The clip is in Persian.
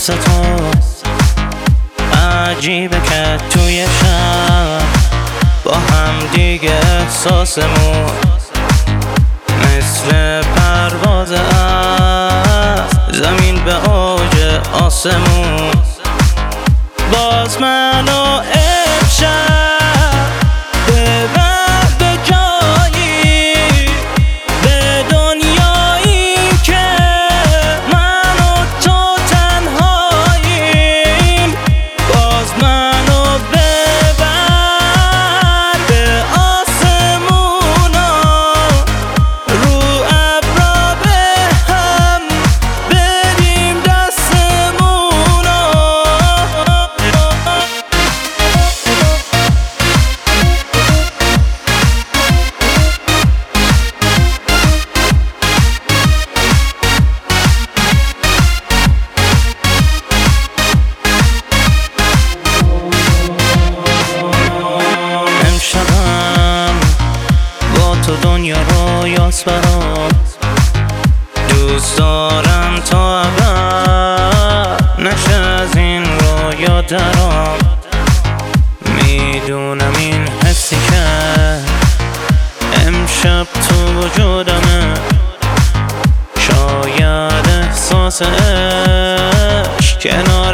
مثل تو عجیبه که توی شب با هم دیگه احساسمون مثل پرواز از زمین به اوج آسمون. باز منو امشب ببر به جایی به دنیایی که من و تو تنهاییم. باز منو ببر به آسمونا رو ابرا به هم بریم دستمونا. امشبم با تو دنیا رو یاس برام، دوست دارم تا ابد نشه از این رویا درام. میدونم این حسی که امشب تو وجودمه شاید احساس عشق کنار